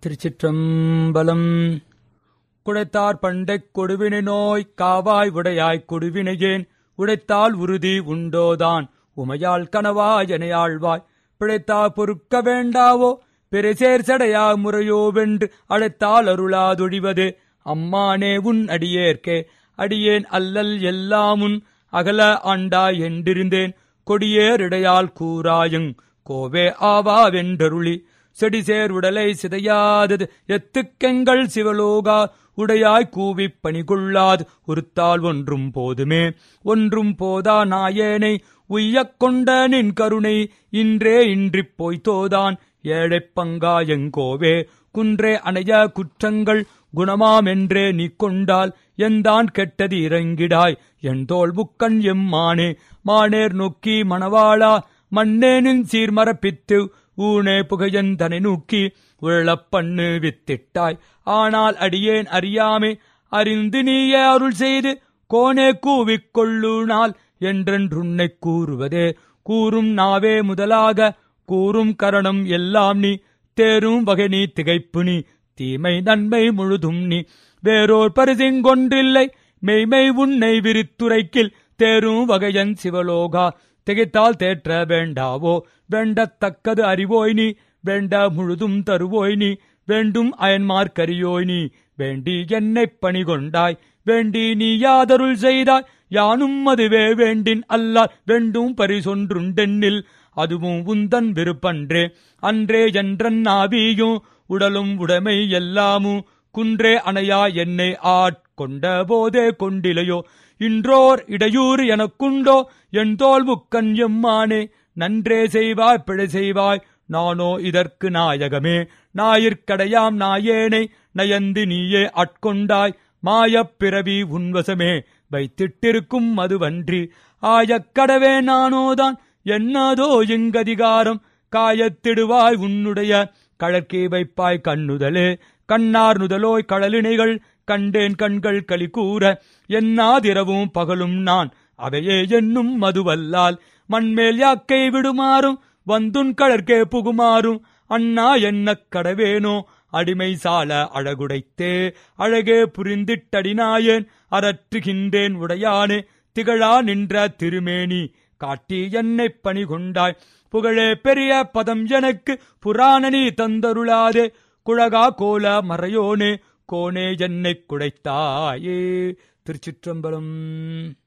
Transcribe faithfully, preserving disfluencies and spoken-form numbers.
திருச்சிற்றம்பலம். குடைத்தார் பண்டைக் கொடுவினை நோய் காவாய் உடையாய் கொடுவினையேன் உடைத்தால் உறுதி உண்டோதான் உமையாள் கனவாய் எனையாழ்வாய் பிழைத்தா பொறுக்க வேண்டாவோ பெருசேர் சடையா முறையோ வென்று அழைத்தால் அருளாதொழிவது அம்மானே உன் அடியேற்கே அடியேன் அல்லல் எல்லாமுன் அகல ஆண்டாய் என்றிருந்தேன் கொடியேறிடையால் கூறாயுங் கோவே ஆவா வென்றருளி செடிசேர் உடலை சிதையாதது எத்துக்கெங்கள் சிவலோகா உடையாய் கூவிப் பணிகொள்ளாது ஒருத்தால் ஒன்றும் போதுமே ஒன்றும் போதா நாயேனை உய்யக் கொண்ட நின் கருணை இன்றே இன்றிப் போய்த்தோதான் ஏழைப் பங்காயங்கோவே குன்றே அணைய குற்றங்கள் குணமாமென்றே நீ கொண்டால் எந்தான் கெட்டது இறங்கிடாய் என் தோல் புக்கன் எம்மானே மானேர் நோக்கி மணவாளா மண்ணேனின் சீர்மரப்பித்து ஊனே புகையன் தனை நோக்கி உழப் பண்ணு வித்திட்டாய் ஆனால் அடியேன் அறியாமே அறிந்து நீயே அருள் செய்து கோனே கூவிக் கொள்ளுனால் என்றென்றுன்னை கூறுவதே கூறும் நாவே முதலாக கூறும் கரணம் எல்லாம் நீ தேரும் வகை நீ திகைப்பு நீ தீமை நன்மை முழுதும் நீ வேறோர் பரிசிங்கொன்றில்லை மெய்மை உன்னை விரித்துரைக்கில் தேரும் வகையன் சிவலோகா திகைத்தால் தேற்ற வேண்டாவோ வேண்டத்தக்கது அறிவோய் நீ வேண்ட முழுதும் தருவோய் நீ வேண்டும் அயன்மார்க்கரியோய் நீ வேண்டி என்னைப் பணிகொண்டாய் வேண்டி நீ யாதருள் செய்தாய் யானும் அதுவே வேண்டின் அல்லால் வேண்டும் பரிசொன்றுண்டென்னில் அதுவும் உந்தன் விருப்பன்றே அன்றே என்றன் நாவியும் உடலும் உடைமை எல்லாமும் குன்றே அணையா என்னை ஆட்கொண்ட போதே கொண்டிலையோ இன்றோர் இடையூறு எனக்குண்டோ என் தோல் புக்கன் எம்மானே நன்றே செய்வாய் பிழை செய்வாய் நானோ இதற்கு நாயகமே ஞாயிற்கடையாம் நாயேனை நயந்து நீயே ஆட்கொண்டாய் மாயப் பிறவி உன்வசமே வைத்திட்டிருக்கும் அதுவன்றி ஆயக்கடவே நானோதான் என்னதோ எங்கதிகாரம் காயத்திடுவாய் உன்னுடைய கழற்கே வைப்பாய் கண்ணுதலே கண்ணார் நுதலோய் கடலினைகள் கண்டேன் கண்கள் களி கூற என்னாதிரவும் பகலும் நான் அவையே என்னும் மதுவல்லால் மண்மேல் யாக்கை விடுமாறும் வந்துன் கழற்கே புகுமாறும் அண்ணா என்னக் கடவேனோ அடிமை சால அழகுடைத்தே அழகே புரிந்திட்டடினாயேன் அரற்றுகின்றேன் உடையானே திகழா நின்ற திருமேனி காட்டி என்னைப் பணிகொண்டாய் புகழே பெரிய பதம் எனக்கு புராணனி தந்தருளாதே குழகா கோல மறையோனே கோனே என்னைக் குடைத்தாயே. திருச்சிற்றம்பலம்.